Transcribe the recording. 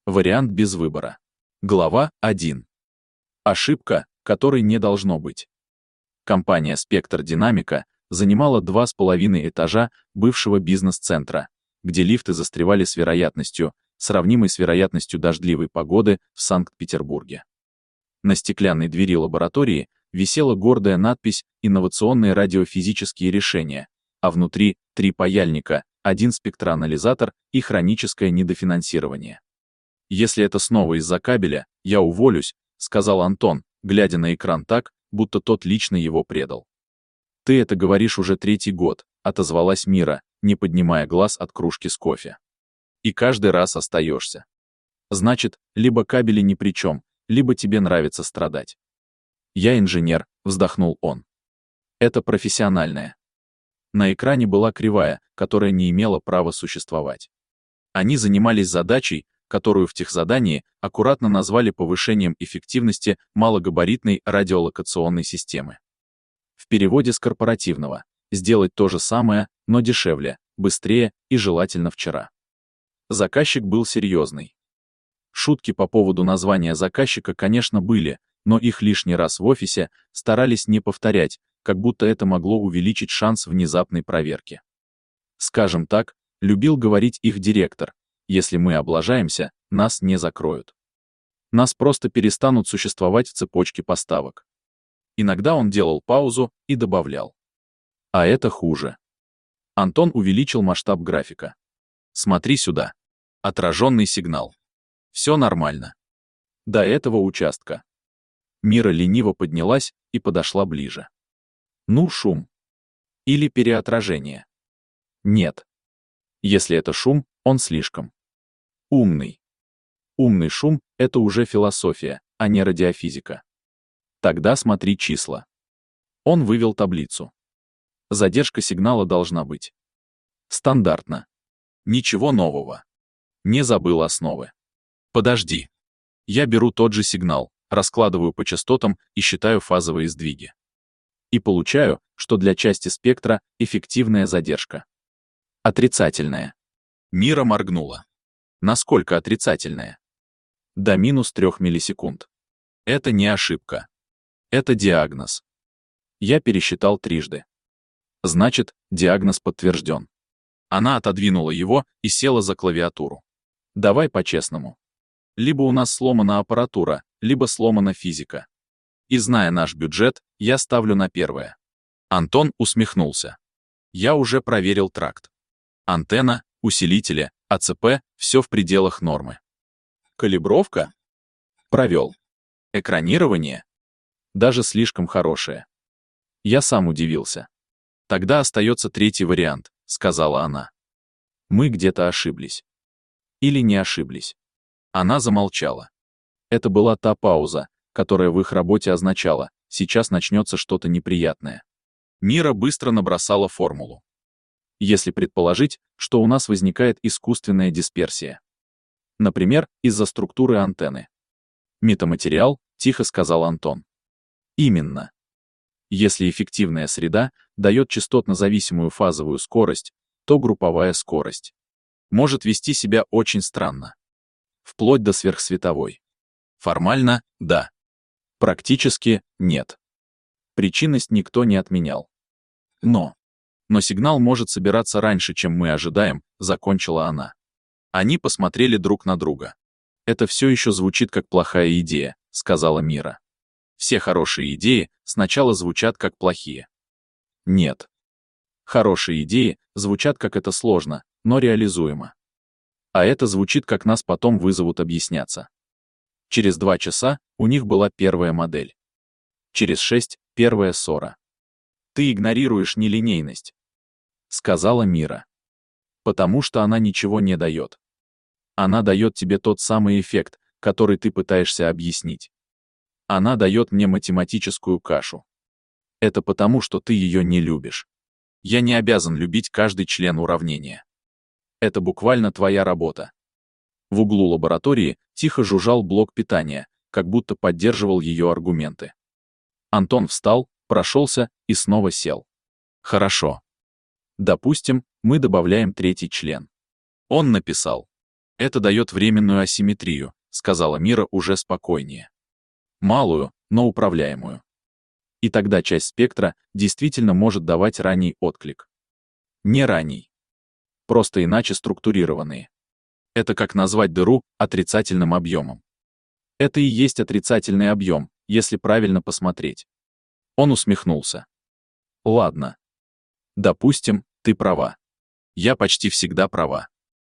Вариант без выбора. Глава 1. Ошибка, которой не должно быть. Компания «Спектр Динамика» занимала 2,5 этажа бывшего бизнес-центра, где лифты застревали с вероятностью, сравнимой с вероятностью дождливой погоды в Санкт-Петербурге. На стеклянной двери лаборатории висела гордая надпись «Инновационные радиофизические решения», а внутри 3 паяльника, 1 спектроанализатор и хроническое недофинансирование. «Если это снова из-за кабеля, я уволюсь», — сказал Антон, глядя на экран так, будто тот лично его предал. «Ты это говоришь уже 3-й год», — отозвалась Мира, не поднимая глаз от кружки с кофе. «И каждый раз остаешься. Значит, либо кабели ни при чем, либо тебе нравится страдать». «Я инженер», — вздохнул он. «Это профессиональное». На экране была кривая, которая не имела права существовать. Они занимались задачей, которую в техзадании аккуратно назвали повышением эффективности малогабаритной радиолокационной системы. В переводе с корпоративного «сделать то же самое, но дешевле, быстрее и желательно вчера». Заказчик был серьезный. Шутки по поводу названия заказчика, конечно, были, но их лишний раз в офисе старались не повторять, как будто это могло увеличить шанс внезапной проверки. Скажем так, любил говорить их директор: если мы облажаемся, нас не закроют. Нас просто перестанут существовать в цепочке поставок. Иногда он делал паузу и добавлял: а это хуже. Антон увеличил масштаб графика. Смотри сюда. Отраженный сигнал. Все нормально. До этого участка. Мира лениво поднялась и подошла ближе. Ну, шум. Или переотражение. Нет. Если это шум, он слишком умный. Умный шум — это уже философия, а не радиофизика. Тогда смотри числа. Он вывел таблицу. Задержка сигнала должна быть. Стандартно. Ничего нового. Не забыл основы. Подожди. Я беру тот же сигнал, раскладываю по частотам и считаю фазовые сдвиги. И получаю, что для части спектра эффективная задержка. Отрицательная. Мира моргнула. Насколько отрицательная? До -3 миллисекунд. Это не ошибка. Это диагноз. Я пересчитал трижды. Значит, диагноз подтвержден. Она отодвинула его и села за клавиатуру. Давай по-честному. Либо у нас сломана аппаратура, либо сломана физика. И зная наш бюджет, я ставлю на первое. Антон усмехнулся. Я уже проверил тракт. Антенна, усилители, АЦП — все в пределах нормы. Калибровка? Провел. Экранирование? Даже слишком хорошее. Я сам удивился. Тогда остается 3-й вариант, сказала она. Мы где-то ошиблись. Или не ошиблись. Она замолчала. Это была та пауза, которая в их работе означала: сейчас начнется что-то неприятное. Мира быстро набросала формулу. Если предположить, что у нас возникает искусственная дисперсия. Например, из-за структуры антенны. Метаматериал, тихо сказал Антон. Именно. Если эффективная среда дает частотно-зависимую фазовую скорость, то групповая скорость может вести себя очень странно. Вплоть до сверхсветовой. Формально — да. Практически — нет. Причинность никто не отменял. Но сигнал может собираться раньше, чем мы ожидаем, закончила она. Они посмотрели друг на друга. Это все еще звучит как плохая идея, сказала Мира. Все хорошие идеи сначала звучат как плохие. Нет. Хорошие идеи звучат как это сложно, но реализуемо. А это звучит как нас потом вызовут объясняться. Через 2 часа у них была первая модель. Через 6 — первая ссора. Ты игнорируешь нелинейность, сказала Мира. Потому что она ничего не дает. Она дает тебе тот самый эффект, который ты пытаешься объяснить. Она дает мне математическую кашу. Это потому, что ты ее не любишь. Я не обязан любить каждый член уравнения. Это буквально твоя работа. В углу лаборатории тихо жужжал блок питания, как будто поддерживал ее аргументы. Антон встал, прошелся и снова сел. Хорошо. Допустим, мы добавляем 3-й член. Он написал. Это дает временную асимметрию, сказала Мира уже спокойнее. Малую, но управляемую. И тогда часть спектра действительно может давать ранний отклик. Не ранний. Просто иначе структурированные. Это как назвать дыру отрицательным объемом. Это и есть отрицательный объем, если правильно посмотреть. Он усмехнулся. Ладно. Допустим, ты права. Я почти всегда права.